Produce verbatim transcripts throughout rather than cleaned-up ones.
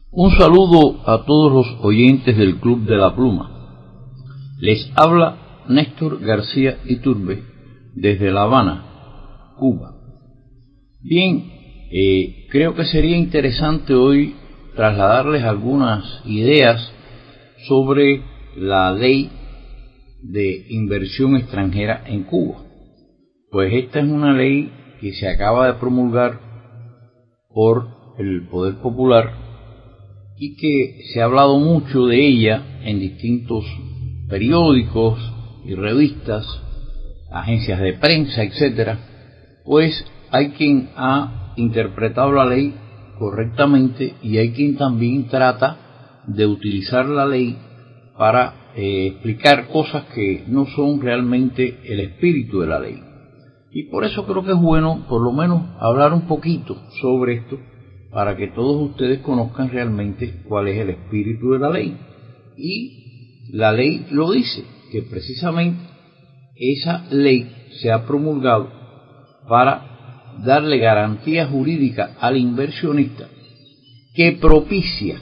Un saludo a todos los oyentes del Club de la Pluma. Les habla Néstor García Iturbe desde La Habana, Cuba. Bien, eh, creo que sería interesante hoy trasladarles algunas ideas sobre la ley de inversión extranjera en Cuba. Pues esta es una ley que se acaba de promulgar por el Poder Popular y que se ha hablado mucho de ella en distintos periódicos y revistas, agencias de prensa, etcétera. Pues hay quien ha interpretado la ley correctamente y hay quien también trata de utilizar la ley para eh, explicar cosas que no son realmente el espíritu de la ley. Y por eso creo que es bueno por lo menos hablar un poquito sobre esto, para que todos ustedes conozcan realmente cuál es el espíritu de la ley. Y la ley lo dice, que precisamente esa ley se ha promulgado para darle garantía jurídica al inversionista que propicia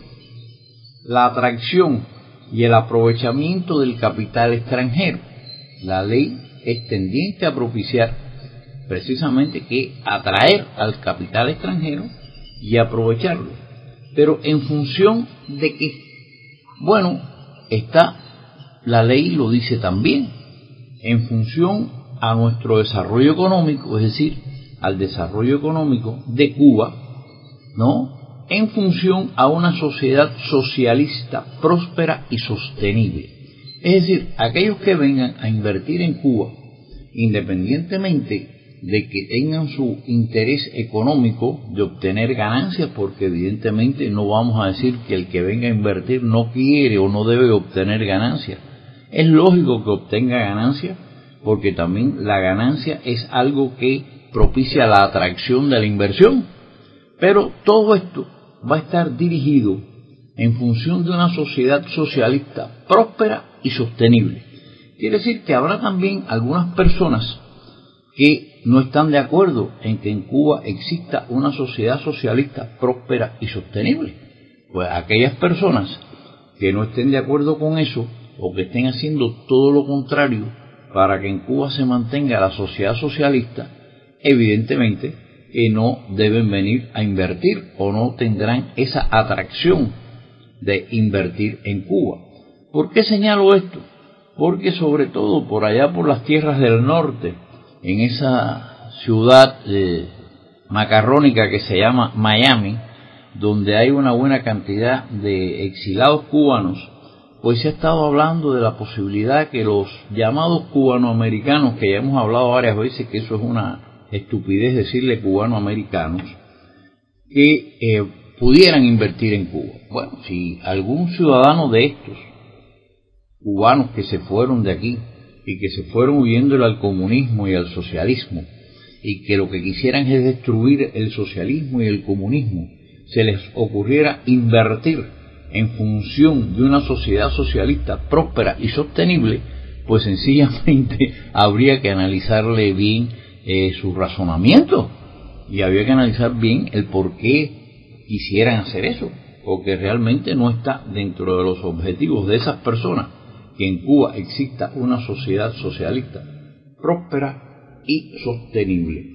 la atracción y el aprovechamiento del capital extranjero. La ley es tendiente a propiciar precisamente que atraer al capital extranjero y aprovecharlo, pero en función de que, bueno, está, la ley lo dice también, en función a nuestro desarrollo económico, es decir, al desarrollo económico de Cuba, ¿no? En función a una sociedad socialista, próspera y sostenible. Es decir, aquellos que vengan a invertir en Cuba, independientemente de que tengan su interés económico de obtener ganancias, porque evidentemente no vamos a decir que el que venga a invertir no quiere o no debe obtener ganancias. Es lógico que obtenga ganancias, porque también la ganancia es algo que propicia la atracción de la inversión. Pero todo esto va a estar dirigido en función de una sociedad socialista próspera y sostenible. Quiere decir que habrá también algunas personas que no están de acuerdo en que en Cuba exista una sociedad socialista próspera y sostenible. Pues aquellas personas que no estén de acuerdo con eso, o que estén haciendo todo lo contrario para que en Cuba se mantenga la sociedad socialista, evidentemente que no deben venir a invertir o no tendrán esa atracción de invertir en Cuba. ¿Por qué señalo esto? Porque sobre todo por allá por las tierras del norte, en esa ciudad eh, macarrónica que se llama Miami, donde hay una buena cantidad de exilados cubanos, pues se ha estado hablando de la posibilidad que los llamados cubanoamericanos, que ya hemos hablado varias veces que eso es una estupidez decirle cubanoamericanos, que eh, pudieran invertir en Cuba. Bueno, si algún ciudadano de estos cubanos que se fueron de aquí y que se fueron huyéndole al comunismo y al socialismo, y que lo que quisieran es destruir el socialismo y el comunismo, se les ocurriera invertir en función de una sociedad socialista próspera y sostenible, pues sencillamente habría que analizarle bien eh, su razonamiento, y habría que analizar bien el por qué quisieran hacer eso, porque realmente no está dentro de los objetivos de esas personas que en Cuba exista una sociedad socialista próspera y sostenible.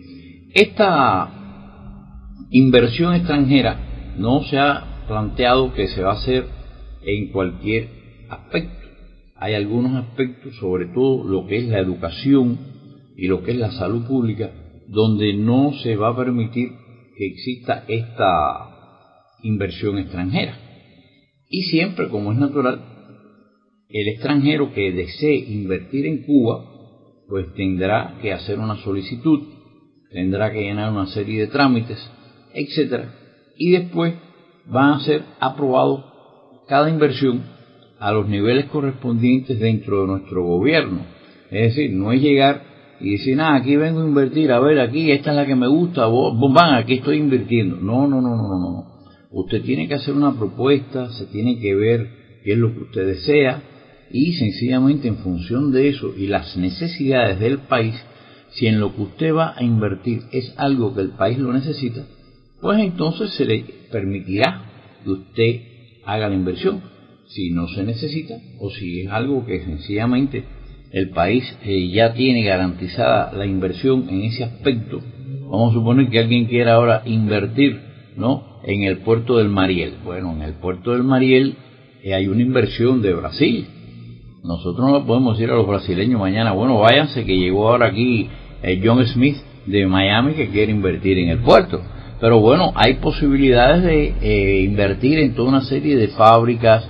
Esta inversión extranjera no se ha planteado que se va a hacer en cualquier aspecto. Hay algunos aspectos, sobre todo lo que es la educación y lo que es la salud pública, donde no se va a permitir que exista esta inversión extranjera. Y siempre, como es natural, el extranjero que desee invertir en Cuba, pues tendrá que hacer una solicitud, tendrá que llenar una serie de trámites, etcétera, y después van a ser aprobados cada inversión a los niveles correspondientes dentro de nuestro gobierno. Es decir, no es llegar y decir, nada, aquí vengo a invertir, a ver, aquí, esta es la que me gusta, vos, vos van, aquí estoy invirtiendo. No, no, no, no, no, no. Usted tiene que hacer una propuesta, se tiene que ver qué es lo que usted desea, y sencillamente en función de eso y las necesidades del país, si en lo que usted va a invertir es algo que el país lo necesita, pues entonces se le permitirá que usted haga la inversión, si no se necesita o si es algo que sencillamente el país eh, ya tiene garantizada la inversión en ese aspecto. Vamos a suponer que alguien quiera ahora invertir, ¿no?, en el puerto del Mariel. Bueno, en el puerto del Mariel eh, hay una inversión de Brasil. Nosotros no le podemos decir a los brasileños mañana, bueno, váyanse que llegó ahora aquí eh, John Smith de Miami que quiere invertir en el puerto. Pero bueno, hay posibilidades de eh, invertir en toda una serie de fábricas,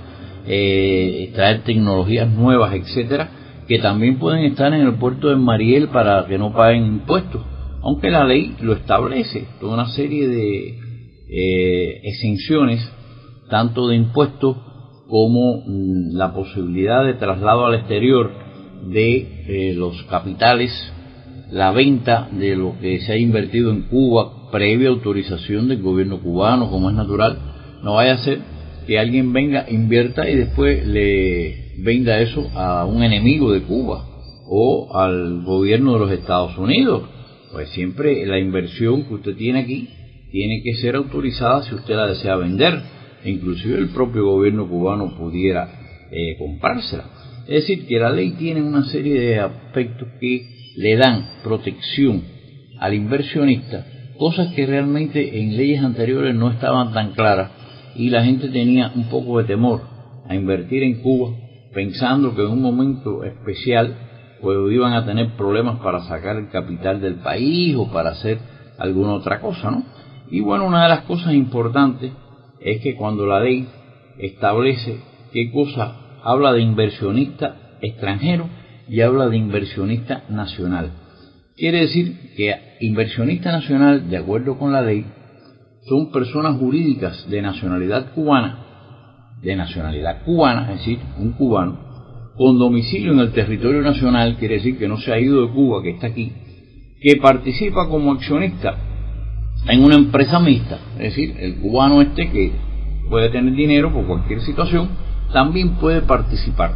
eh, traer tecnologías nuevas, etcétera, que también pueden estar en el puerto de Mariel para que no paguen impuestos, aunque la ley lo establece, toda una serie de eh, exenciones, tanto de impuestos como mmm, la posibilidad de traslado al exterior de eh, los capitales, la venta de lo que se ha invertido en Cuba previa autorización del gobierno cubano, como es natural. No vaya a ser que alguien venga, invierta y después le venda eso a un enemigo de Cuba o al gobierno de los Estados Unidos. Pues siempre la inversión que usted tiene aquí tiene que ser autorizada si usted la desea vender. Inclusive el propio gobierno cubano pudiera eh, comprársela. Es decir, que la ley tiene una serie de aspectos que le dan protección al inversionista, cosas que realmente en leyes anteriores no estaban tan claras y la gente tenía un poco de temor a invertir en Cuba, pensando que en un momento especial pues iban a tener problemas para sacar el capital del país o para hacer alguna otra cosa, ¿no? Y bueno, una de las cosas importantes es que cuando la ley establece qué cosa habla de inversionista extranjero y habla de inversionista nacional, quiere decir que inversionista nacional, de acuerdo con la ley, son personas jurídicas de nacionalidad cubana, de nacionalidad cubana, es decir, un cubano, con domicilio en el territorio nacional, quiere decir que no se ha ido de Cuba, que está aquí, que participa como accionista en una empresa mixta, es decir, el cubano este que puede tener dinero por cualquier situación, también puede participar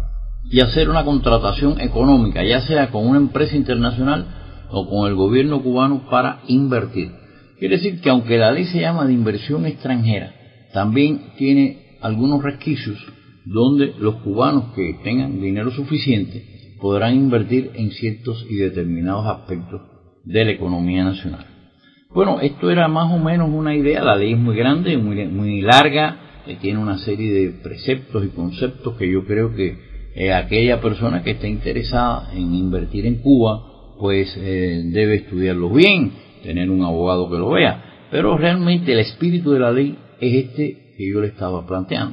y hacer una contratación económica, ya sea con una empresa internacional o con el gobierno cubano para invertir. Quiere decir que aunque la ley se llama de inversión extranjera, también tiene algunos resquicios donde los cubanos que tengan dinero suficiente podrán invertir en ciertos y determinados aspectos de la economía nacional. Bueno, esto era más o menos una idea. La ley es muy grande, muy, muy larga, eh, tiene una serie de preceptos y conceptos que yo creo que eh, aquella persona que esté interesada en invertir en Cuba pues eh, debe estudiarlo bien, tener un abogado que lo vea, pero realmente el espíritu de la ley es este que yo le estaba planteando: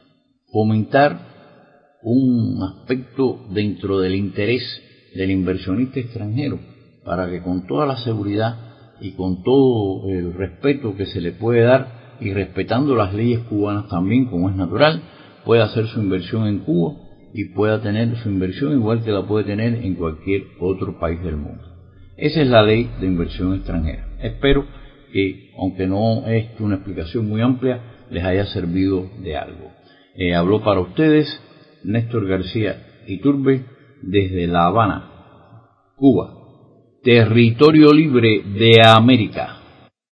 fomentar un aspecto dentro del interés del inversionista extranjero para que con toda la seguridad y con todo el respeto que se le puede dar y respetando las leyes cubanas también, como es natural, pueda hacer su inversión en Cuba y pueda tener su inversión igual que la puede tener en cualquier otro país del mundo. Esa es la ley de inversión extranjera. Espero que, aunque no es una explicación muy amplia, les haya servido de algo. Eh, habló para ustedes Néstor García Iturbe desde La Habana, Cuba, territorio libre de América.